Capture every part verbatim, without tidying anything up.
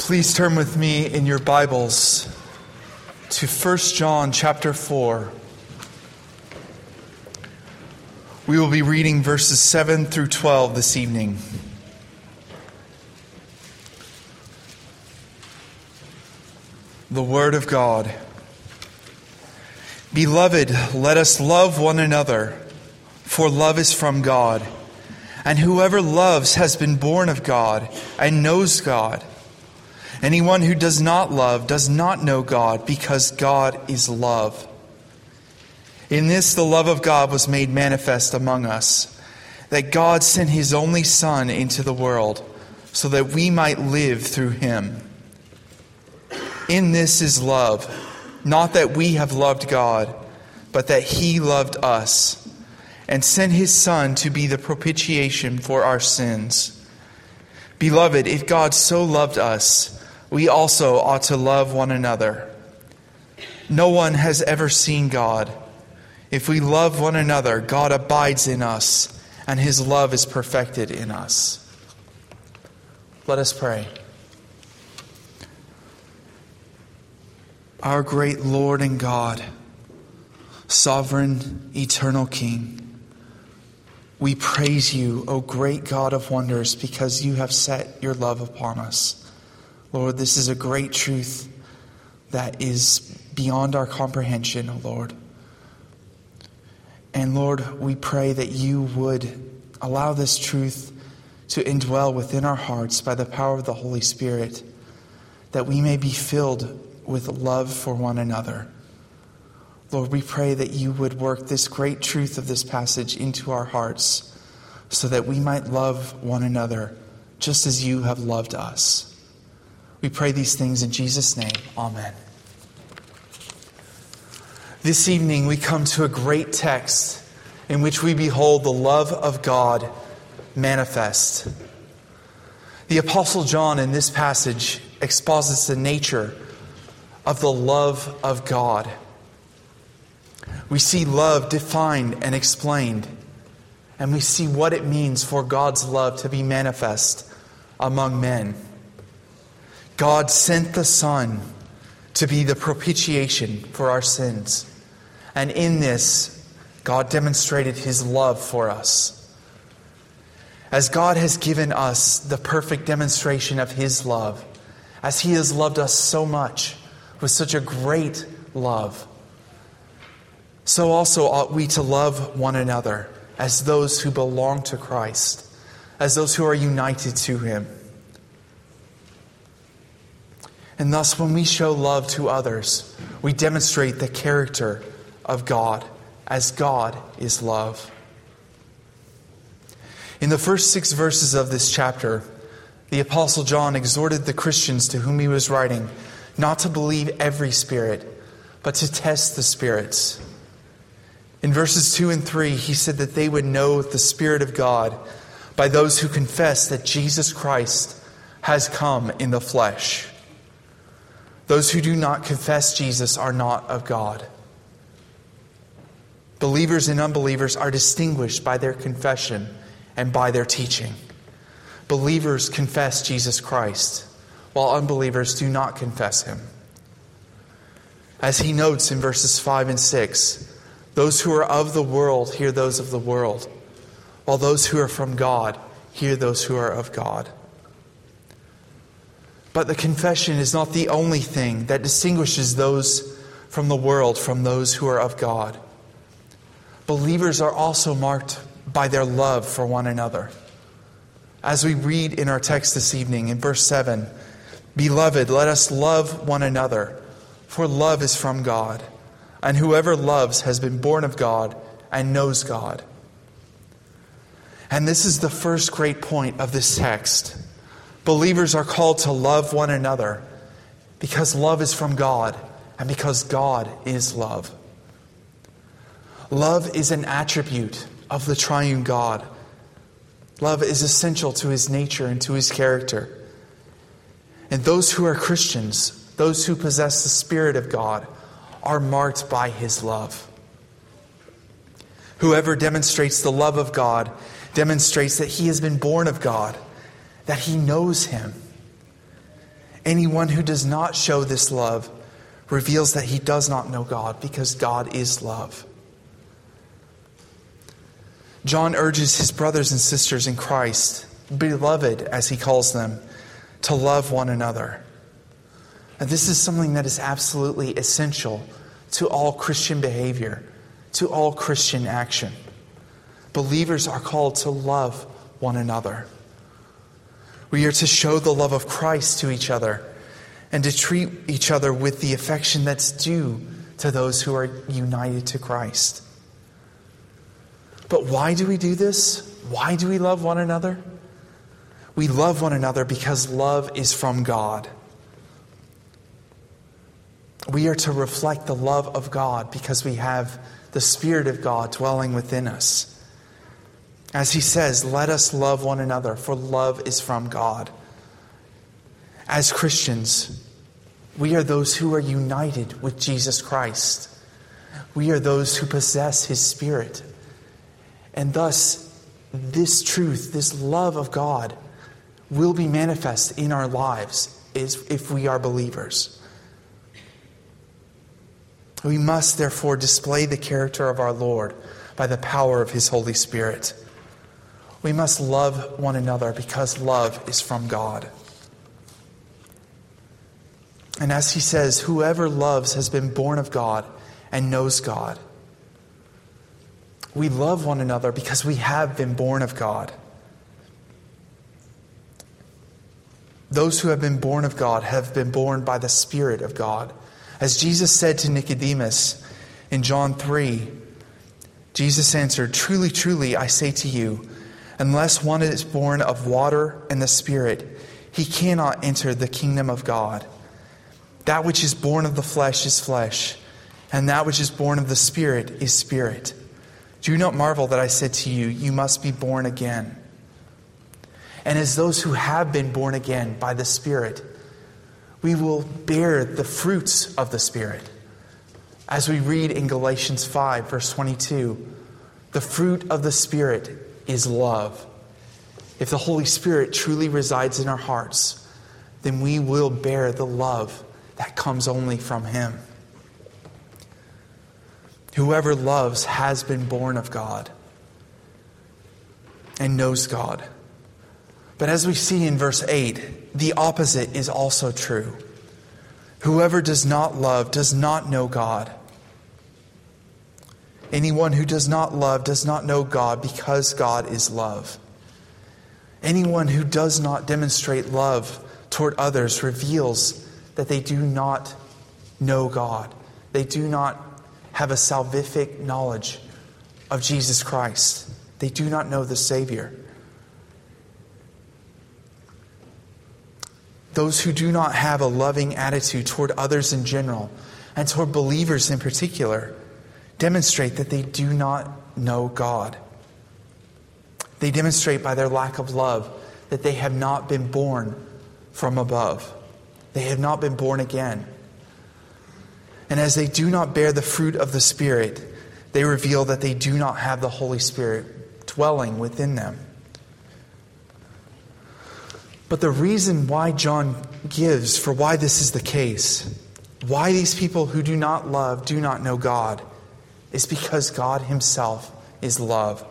Please turn with me in your Bibles to First John chapter four. We will be reading verses seven through twelve this evening. The Word of God. Beloved, let us love one another, for love is from God. And whoever loves has been born of God and knows God. Anyone who does not love does not know God, because God is love. In this the love of God was made manifest among us, that God sent his only Son into the world, so that we might live through him. In this is love, not that we have loved God, but that he loved us, and sent his Son to be the propitiation for our sins. Beloved, if God so loved us, we also ought to love one another. No one has ever seen God. If we love one another, God abides in us, and his love is perfected in us. Let us pray. Our great Lord and God, sovereign, eternal King, we praise you, O great God of wonders, because you have set your love upon us. Lord, this is a great truth that is beyond our comprehension, O Lord. And Lord, we pray that you would allow this truth to indwell within our hearts by the power of the Holy Spirit, that we may be filled with love for one another. Lord, we pray that you would work this great truth of this passage into our hearts, so that we might love one another just as you have loved us. We pray these things in Jesus' name. Amen. This evening we come to a great text in which we behold the love of God manifest. The Apostle John in this passage exposits the nature of the love of God. We see love defined and explained, and we see what it means for God's love to be manifest among men. God sent the Son to be the propitiation for our sins. And in this, God demonstrated his love for us. As God has given us the perfect demonstration of his love, as he has loved us so much, with such a great love, so also ought we to love one another as those who belong to Christ, as those who are united to him. And thus, when we show love to others, we demonstrate the character of God, as God is love. In the first six verses of this chapter, the Apostle John exhorted the Christians to whom he was writing not to believe every spirit, but to test the spirits. In verses two and three, he said that they would know the Spirit of God by those who confess that Jesus Christ has come in the flesh. Those who do not confess Jesus are not of God. Believers and unbelievers are distinguished by their confession and by their teaching. Believers confess Jesus Christ, while unbelievers do not confess him. As he notes in verses five and six, those who are of the world hear those of the world, while those who are from God hear those who are of God. But the confession is not the only thing that distinguishes those from the world from those who are of God. Believers are also marked by their love for one another. As we read in our text this evening in verse seven, Beloved, let us love one another, for love is from God, and whoever loves has been born of God and knows God. And this is the first great point of this text. Believers are called to love one another because love is from God and because God is love. Love is an attribute of the triune God. Love is essential to his nature and to his character. And those who are Christians, those who possess the Spirit of God, are marked by his love. Whoever demonstrates the love of God demonstrates that he has been born of God, that he knows him. Anyone who does not show this love reveals that he does not know God, because God is love. John urges his brothers and sisters in Christ, beloved as he calls them, to love one another. And this is something that is absolutely essential to all Christian behavior, to all Christian action. Believers are called to love one another. We are to show the love of Christ to each other and to treat each other with the affection that's due to those who are united to Christ. But why do we do this? Why do we love one another? We love one another because love is from God. We are to reflect the love of God because we have the Spirit of God dwelling within us. As he says, let us love one another, for love is from God. As Christians, we are those who are united with Jesus Christ. We are those who possess his Spirit. And thus, this truth, this love of God, will be manifest in our lives if we are believers. We must therefore display the character of our Lord by the power of his Holy Spirit. We must love one another because love is from God. And as he says, whoever loves has been born of God and knows God. We love one another because we have been born of God. Those who have been born of God have been born by the Spirit of God. As Jesus said to Nicodemus in John three, Jesus answered, truly, truly, I say to you, unless one is born of water and the Spirit, he cannot enter the kingdom of God. That which is born of the flesh is flesh, and that which is born of the Spirit is spirit. Do not marvel that I said to you, you must be born again. And as those who have been born again by the Spirit, we will bear the fruits of the Spirit. As we read in Galatians five, verse twenty-two, the fruit of the Spirit is love. If the Holy Spirit truly resides in our hearts, then we will bear the love that comes only from him. Whoever loves has been born of God and knows God. But as we see in verse eight, the opposite is also true. Whoever does not love does not know God. Anyone who does not love does not know God, because God is love. Anyone who does not demonstrate love toward others reveals that they do not know God. They do not have a salvific knowledge of Jesus Christ. They do not know the Savior. Those who do not have a loving attitude toward others in general, and toward believers in particular, demonstrate that they do not know God. They demonstrate by their lack of love that they have not been born from above. They have not been born again. And as they do not bear the fruit of the Spirit, they reveal that they do not have the Holy Spirit dwelling within them. But the reason why John gives for why this is the case, why these people who do not love do not know God, is because God himself is love.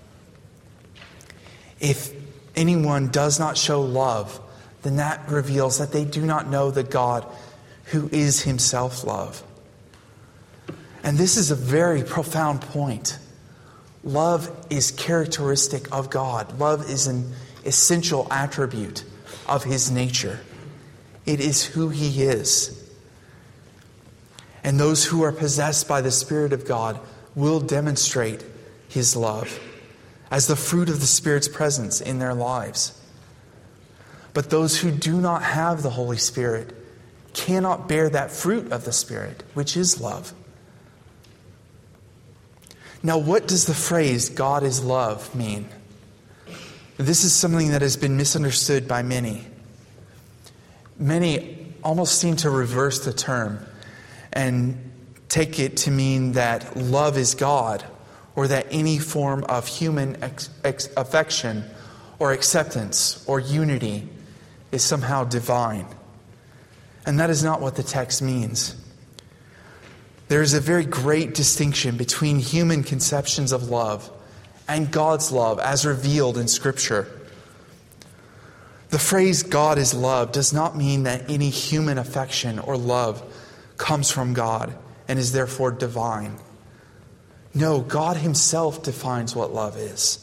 If anyone does not show love, then that reveals that they do not know the God who is himself love. And this is a very profound point. Love is characteristic of God. Love is an essential attribute of his nature. It is who he is. And those who are possessed by the Spirit of God will demonstrate his love as the fruit of the Spirit's presence in their lives. But those who do not have the Holy Spirit cannot bear that fruit of the Spirit, which is love. Now, what does the phrase God is love mean? This is something that has been misunderstood by many. Many almost seem to reverse the term and take it to mean that love is God, or that any form of human ex- ex- affection or acceptance or unity is somehow divine. And that is not what the text means. There is a very great distinction between human conceptions of love and God's love as revealed in Scripture. The phrase God is love does not mean that any human affection or love comes from God and is therefore divine. No, God himself defines what love is.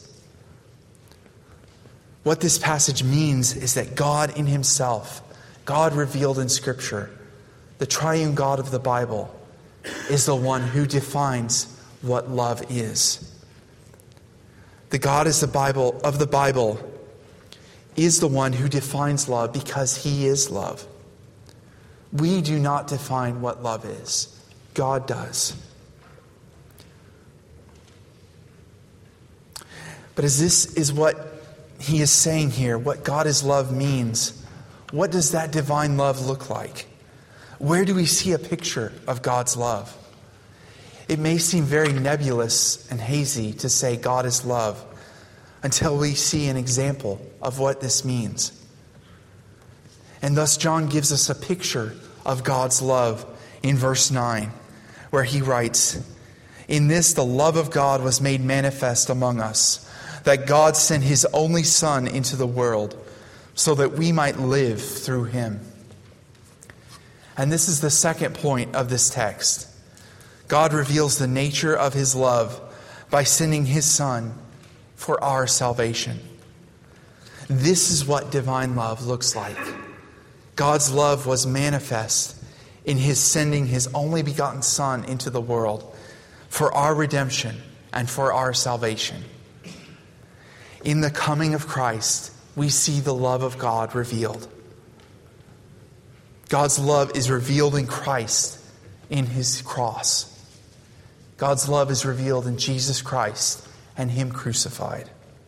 What this passage means is that God in himself, God revealed in Scripture, the triune God of the Bible, is the one who defines what love is. The God is the Bible of the Bible is the one who defines love because he is love. We do not define what love is. God does. But as this is what he is saying here, what God is love means, what does that divine love look like? Where do we see a picture of God's love? It may seem very nebulous and hazy to say God is love until we see an example of what this means. And thus John gives us a picture of God's love in verse nine, where he writes, "In this the love of God was made manifest among us, that God sent his only Son into the world, so that we might live through him." And this is the second point of this text. God reveals the nature of his love by sending his Son for our salvation. This is what divine love looks like. God's love was manifest in his sending his only begotten Son into the world for our redemption and for our salvation. In the coming of Christ, we see the love of God revealed. God's love is revealed in Christ in his cross. God's love is revealed in Jesus Christ and him crucified.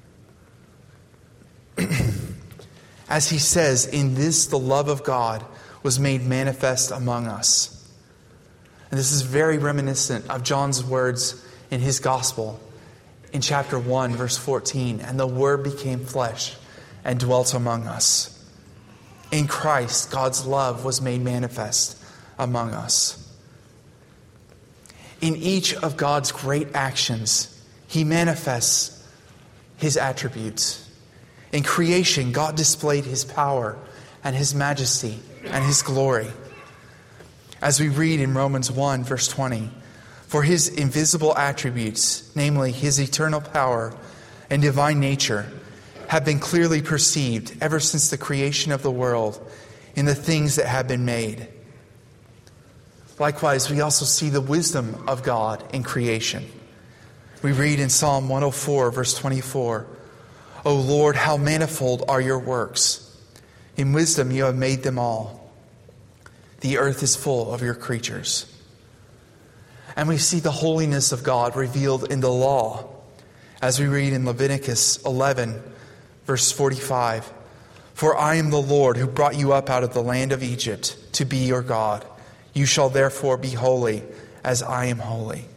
As he says, in this the love of God was made manifest among us. And this is very reminiscent of John's words in his gospel in chapter one, verse fourteen. "And the Word became flesh and dwelt among us." In Christ, God's love was made manifest among us. In each of God's great actions, he manifests his attributes. In creation, God displayed his power and his majesty and his glory. As we read in Romans one, verse twenty, "For his invisible attributes, namely his eternal power and divine nature, have been clearly perceived ever since the creation of the world in the things that have been made." Likewise, we also see the wisdom of God in creation. We read in Psalm one oh four, verse twenty-four, "O Lord, how manifold are your works! In wisdom you have made them all. The earth is full of your creatures." And we see the holiness of God revealed in the law, as we read in Leviticus eleven, verse forty-five, "For I am the Lord who brought you up out of the land of Egypt to be your God. You shall therefore be holy, as I am holy."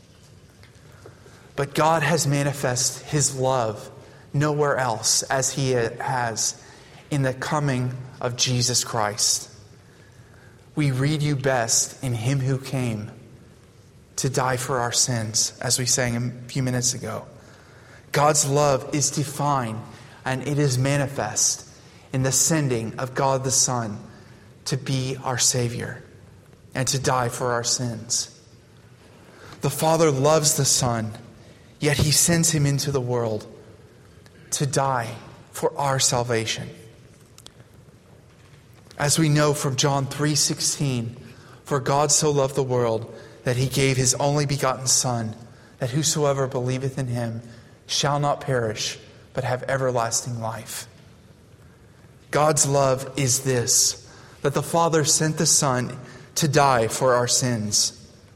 But God has manifested his love nowhere else as he has in the coming of Jesus Christ. We read you best in him who came to die for our sins, as we sang a few minutes ago. God's love is defined and it is manifest in the sending of God the Son to be our Savior and to die for our sins. The Father loves the Son, yet he sends him into the world to die for our salvation. As we know from John three sixteen, "For God so loved the world that he gave his only begotten Son, that whosoever believeth in him shall not perish, but have everlasting life." God's love is this, that the Father sent the Son to die for our sins.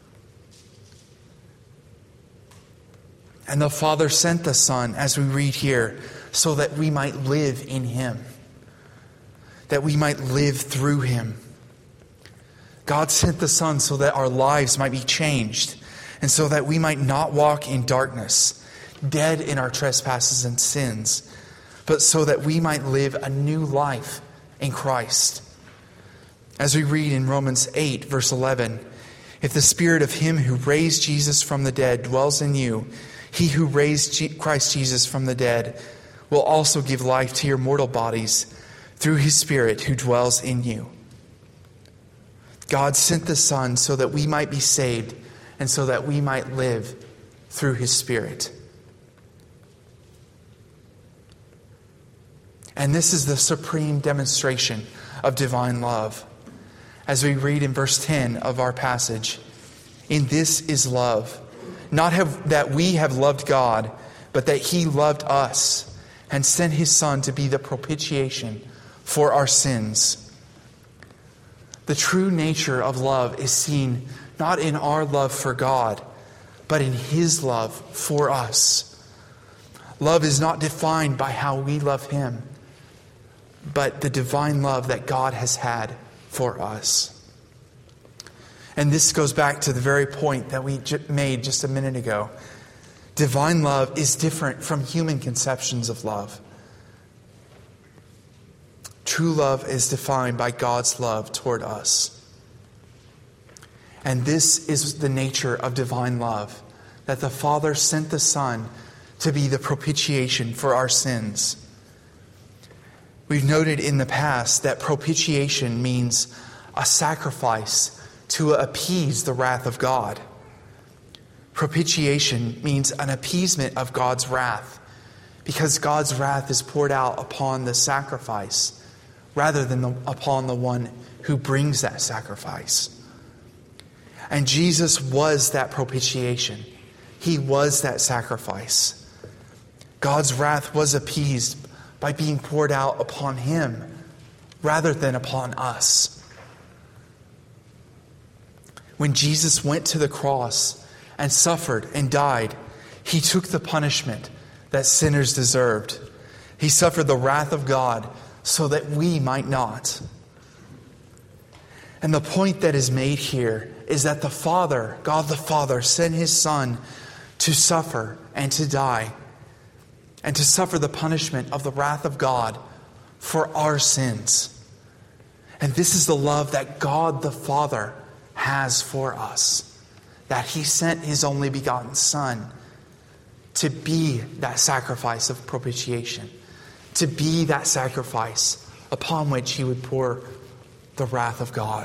And the Father sent the Son, as we read here, so that we might live in him, that we might live through him. God sent the Son so that our lives might be changed, and so that we might not walk in darkness, dead in our trespasses and sins, but so that we might live a new life in Christ. As we read in Romans eight, verse eleven, if the spirit of him who raised Jesus from the dead dwells in you, he who raised Christ Jesus from the dead will also give life to your mortal bodies through his Spirit who dwells in you. God sent the Son so that we might be saved and so that we might live through his Spirit. And this is the supreme demonstration of divine love. As we read in verse ten of our passage, in this is love, not have, that we have loved God, but that he loved us and sent his Son to be the propitiation for our sins. The true nature of love is seen not in our love for God, but in his love for us. Love is not defined by how we love him, but the divine love that God has had for us. And this goes back to the very point that we made just a minute ago. Divine love is different from human conceptions of love. True love is defined by God's love toward us. And this is the nature of divine love, that the Father sent the Son to be the propitiation for our sins. We've noted in the past that propitiation means a sacrifice to appease the wrath of God. Propitiation means an appeasement of God's wrath, because God's wrath is poured out upon the sacrifice rather than the, upon the one who brings that sacrifice. And Jesus was that propitiation. He was that sacrifice. God's wrath was appeased by being poured out upon him rather than upon us. When Jesus went to the cross and suffered and died, he took the punishment that sinners deserved. He suffered the wrath of God so that we might not. And the point that is made here is that the Father, God the Father, sent his Son to suffer and to die, and to suffer the punishment of the wrath of God for our sins. And this is the love that God the Father has for us, that he sent his only begotten Son to be that sacrifice of propitiation, to be that sacrifice upon which he would pour the wrath of God.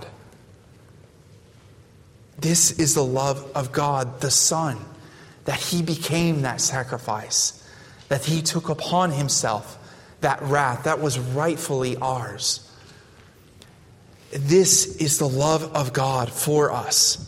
This is the love of God the Son, that he became that sacrifice, that he took upon himself that wrath that was rightfully ours. This is the love of God for us.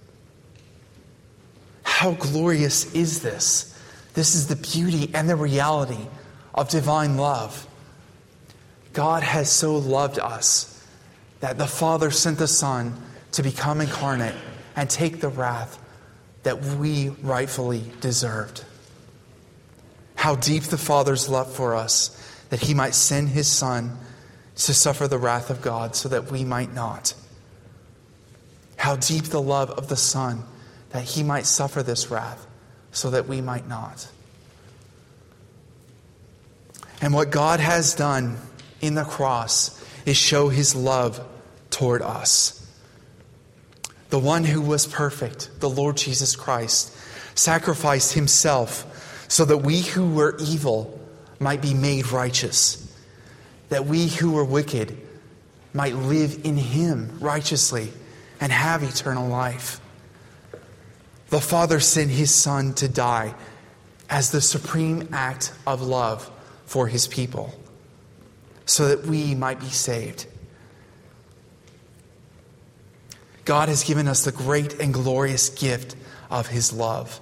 How glorious is this? This is the beauty and the reality of divine love. God has so loved us that the Father sent the Son to become incarnate and take the wrath that we rightfully deserved. How deep the Father's love for us, that he might send his Son to suffer the wrath of God so that we might not. How deep the love of the Son, that he might suffer this wrath so that we might not. And what God has done in the cross is show his love toward us. The one who was perfect, the Lord Jesus Christ, sacrificed himself so that we who were evil might be made righteous, that we who were wicked might live in him righteously and have eternal life. The Father sent his Son to die as the supreme act of love for his people, so that we might be saved. God has given us the great and glorious gift of his love.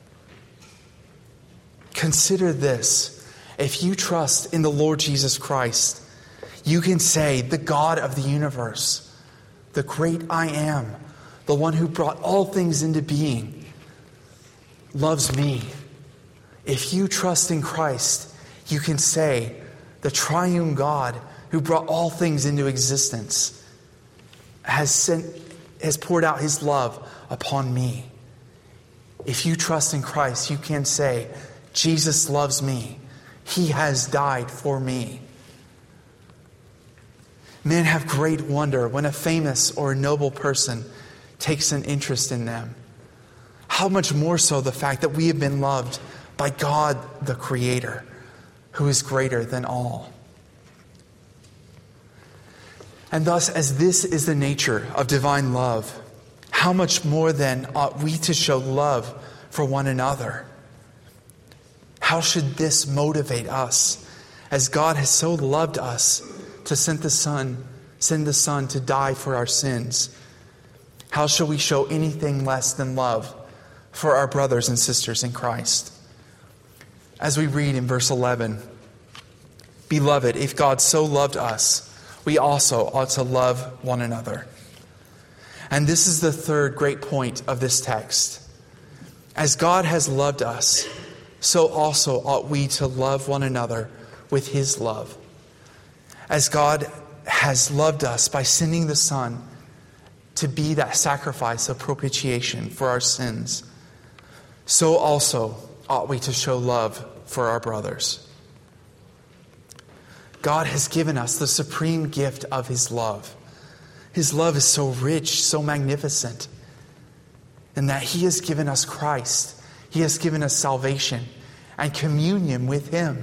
Consider this. If you trust in the Lord Jesus Christ, you can say, the God of the universe, the great I am, the one who brought all things into being, loves me. If you trust in Christ, you can say, the triune God who brought all things into existence has sent, has poured out his love upon me. If you trust in Christ, you can say, Jesus loves me. He has died for me. Men have great wonder when a famous or a noble person takes an interest in them. How much more so the fact that we have been loved by God the Creator, who is greater than all. And thus, as this is the nature of divine love, how much more then ought we to show love for one another? How should this motivate us, as God has so loved us to send the Son, send the Son to die for our sins? How shall we show anything less than love for our brothers and sisters in Christ? As we read in verse eleven, "Beloved, if God so loved us, we also ought to love one another." And this is the third great point of this text. As God has loved us, so also ought we to love one another with His love. As God has loved us by sending the Son to be that sacrifice of propitiation for our sins, so also ought we to show love for our brothers. God has given us the supreme gift of His love. His love is so rich, so magnificent, in that He has given us Christ. He has given us salvation and communion with Him.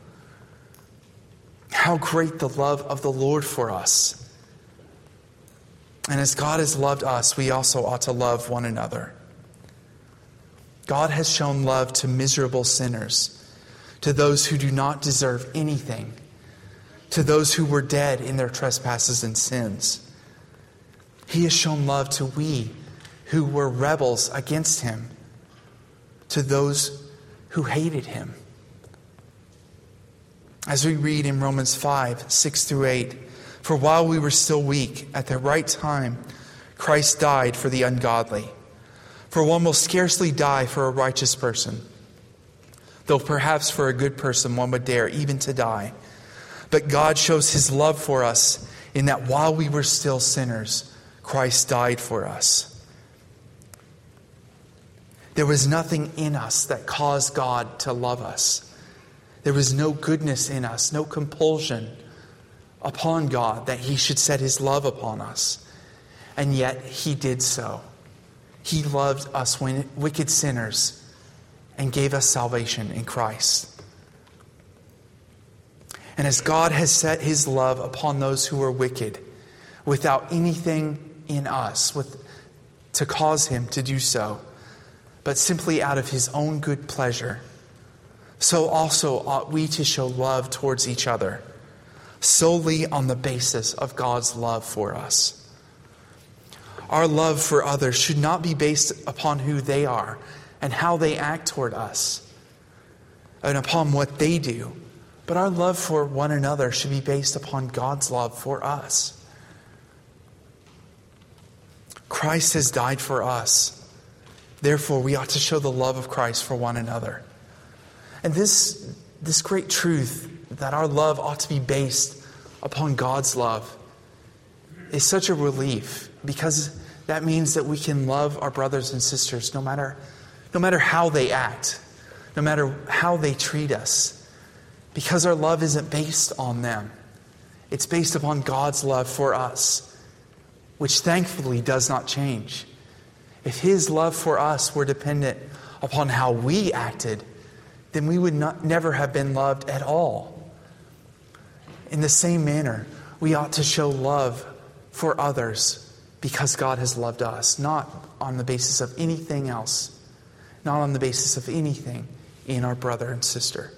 How great the love of the Lord for us. And as God has loved us, we also ought to love one another. God has shown love to miserable sinners, to those who do not deserve anything, to those who were dead in their trespasses and sins. He has shown love to we who were rebels against Him, to those who hated Him. As we read in Romans five, six through eight, "For while we were still weak, at the right time, Christ died for the ungodly. For one will scarcely die for a righteous person, though perhaps for a good person one would dare even to die. But God shows His love for us in that while we were still sinners, Christ died for us." There was nothing in us that caused God to love us. There was no goodness in us, no compulsion upon God that He should set His love upon us. And yet He did so. He loved us when wicked sinners and gave us salvation in Christ. And as God has set His love upon those who are wicked, without anything in us with, to cause Him to do so, but simply out of His own good pleasure, so also ought we to show love towards each other, solely on the basis of God's love for us. Our love for others should not be based upon who they are and how they act toward us and upon what they do, but our love for one another should be based upon God's love for us. Christ has died for us. Therefore, we ought to show the love of Christ for one another. And this, this great truth that our love ought to be based upon God's love is such a relief, because that means that we can love our brothers and sisters no matter, no matter how they act, no matter how they treat us, because our love isn't based on them. It's based upon God's love for us, which thankfully does not change. If His love for us were dependent upon how we acted, then we would not, never have been loved at all. In the same manner, we ought to show love for others because God has loved us, not on the basis of anything else, not on the basis of anything in our brother and sister.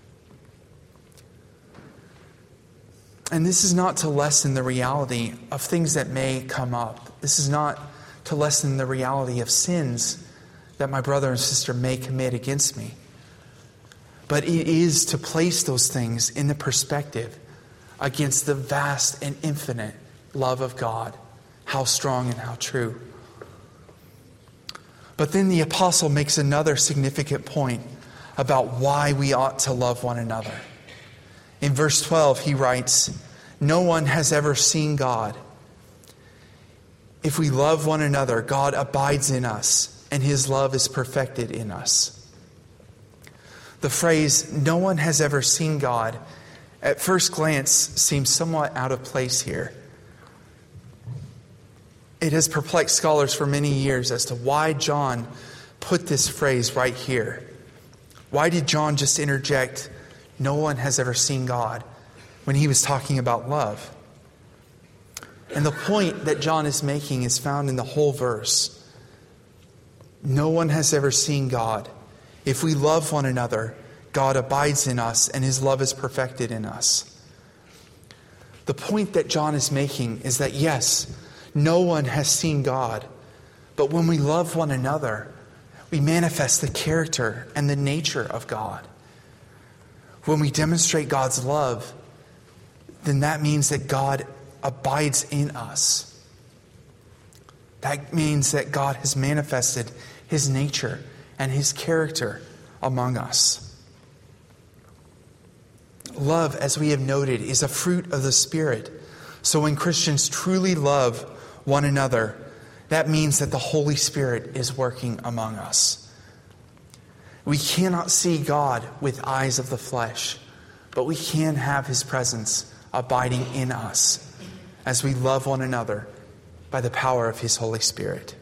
And this is not to lessen the reality of things that may come up. This is not to lessen the reality of sins that my brother and sister may commit against me. But it is to place those things in the perspective against the vast and infinite love of God. How strong and how true. But then the apostle makes another significant point about why we ought to love one another. In verse twelve, he writes, "No one has ever seen God. If we love one another, God abides in us, and His love is perfected in us." The phrase, "no one has ever seen God," at first glance seems somewhat out of place here. it has perplexed scholars for many years as to why John put this phrase right here. Why did John just interject, "No one has ever seen God," when he was talking about love? And the point that John is making is found in the whole verse. No one has ever seen God. If we love one another, God abides in us and his love is perfected in us. The point that John is making is that yes, no one has seen God, but when we love one another, we manifest the character and the nature of God. When we demonstrate God's love, then that means that God abides in us. That means that God has manifested his nature and his character among us. Love, as we have noted, is a fruit of the Spirit. So when Christians truly love one another, that means that the Holy Spirit is working among us. We cannot see God with eyes of the flesh, but we can have his presence abiding in us as we love one another by the power of his Holy Spirit.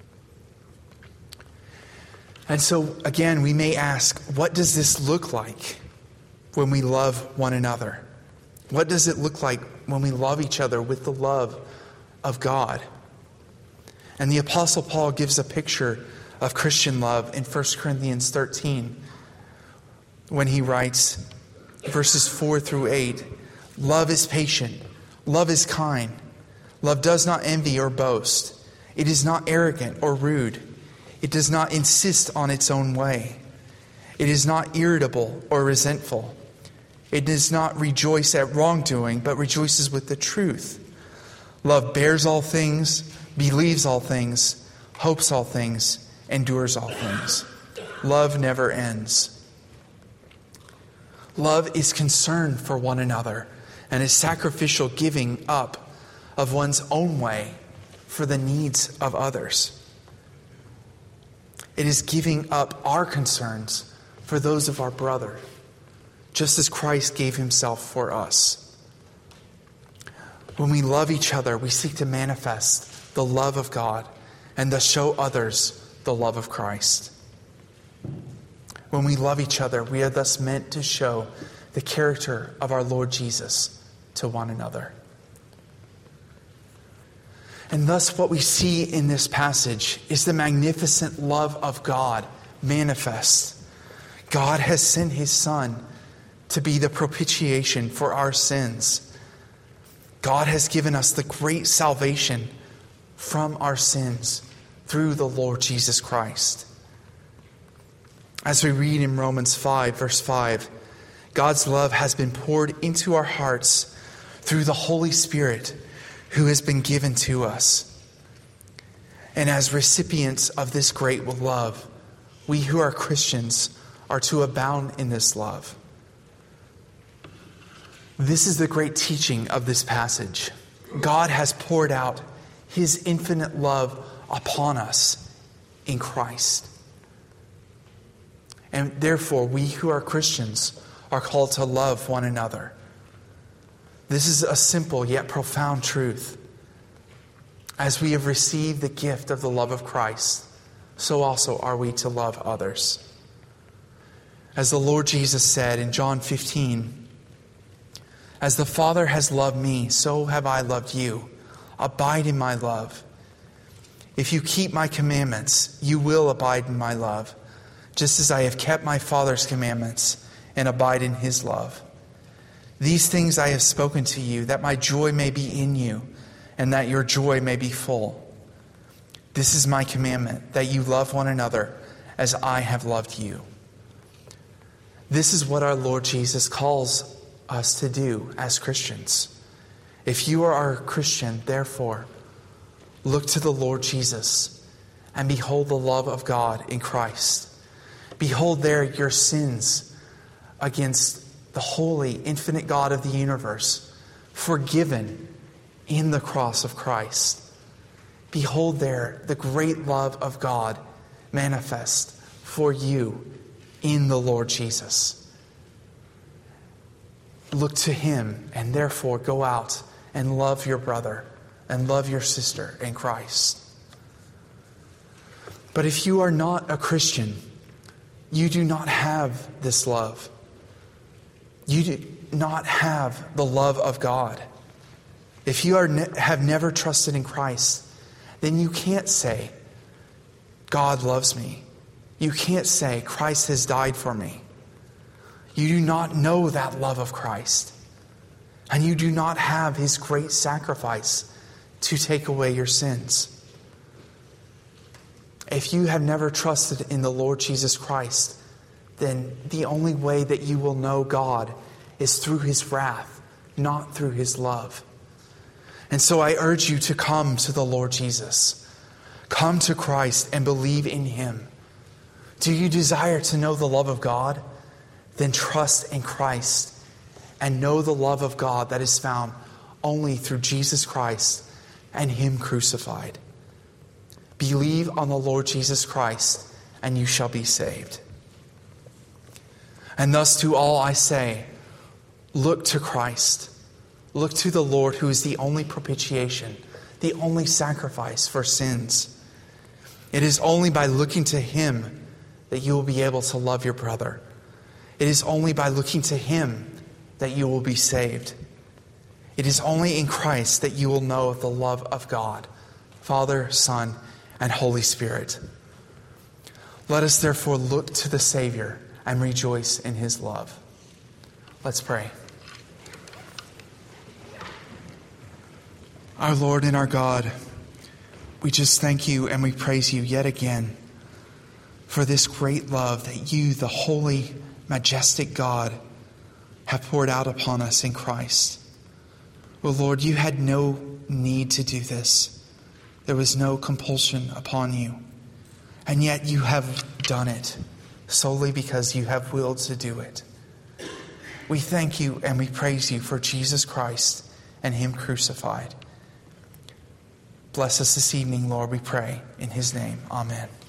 And so, again, we may ask, what does this look like when we love one another? What does it look like when we love each other with the love of God? And the Apostle Paul gives a picture of Christian love in First Corinthians thirteen when he writes, verses four through eight, "Love is patient, love is kind, love does not envy or boast, it is not arrogant or rude, it does not insist on its own way, it is not irritable or resentful, it does not rejoice at wrongdoing, but rejoices with the truth. Love bears all things, believes all things, hopes all things, endures all things. Love never ends." Love is concern for one another and is sacrificial giving up of one's own way for the needs of others. It is giving up our concerns for those of our brother, just as Christ gave himself for us. When we love each other, we seek to manifest the love of God and thus show others the love of Christ. When we love each other, we are thus meant to show the character of our Lord Jesus to one another. And thus what we see in this passage is the magnificent love of God manifest. God has sent his Son to be the propitiation for our sins. God has given us the great salvation from our sins through the Lord Jesus Christ. As we read in Romans five, verse five, God's love has been poured into our hearts through the Holy Spirit who has been given to us. And as recipients of this great love, we who are Christians are to abound in this love. This is the great teaching of this passage. God has poured out his infinite love upon us in Christ. And therefore, we who are Christians are called to love one another. This is a simple yet profound truth. As we have received the gift of the love of Christ, so also are we to love others. As the Lord Jesus said in John fifteen, "As the Father has loved me, so have I loved you. Abide in my love. If you keep my commandments, you will abide in my love, just as I have kept my Father's commandments and abide in his love. These things I have spoken to you, that my joy may be in you, and that your joy may be full. This is my commandment, that you love one another as I have loved you." This is what our Lord Jesus calls us to do as Christians. If you are a Christian, therefore, look to the Lord Jesus and behold the love of God in Christ. Behold there your sins against the holy, infinite God of the universe, forgiven in the cross of Christ. Behold there the great love of God manifest for you in the Lord Jesus. Look to him and therefore go out and love your brother and love your sister in Christ. But if you are not a Christian, you do not have this love. You do not have the love of God. If you are ne- have never trusted in Christ, then you can't say, God loves me. You can't say, Christ has died for me. You do not know that love of Christ. And you do not have his great sacrifice to take away your sins. If you have never trusted in the Lord Jesus Christ, then the only way that you will know God is through his wrath, not through his love. And so I urge you to come to the Lord Jesus. Come to Christ and believe in him. Do you desire to know the love of God? Then trust in Christ and know the love of God that is found only through Jesus Christ and him crucified. Believe on the Lord Jesus Christ and you shall be saved. And thus to all I say, look to Christ. Look to the Lord who is the only propitiation, the only sacrifice for sins. It is only by looking to him that you will be able to love your brother. It is only by looking to him that you will be saved. It is only in Christ that you will know the love of God, Father, Son, and Holy Spirit. Let us therefore look to the Savior and rejoice in his love. Let's pray. Our Lord and our God, we just thank you and we praise you yet again for this great love that you, the holy, majestic God, have poured out upon us in Christ. Oh Lord, you had no need to do this. There was no compulsion upon you. And yet you have done it solely because you have willed to do it. We thank you and we praise you for Jesus Christ and him crucified. Bless us this evening, Lord, we pray. In his name, amen.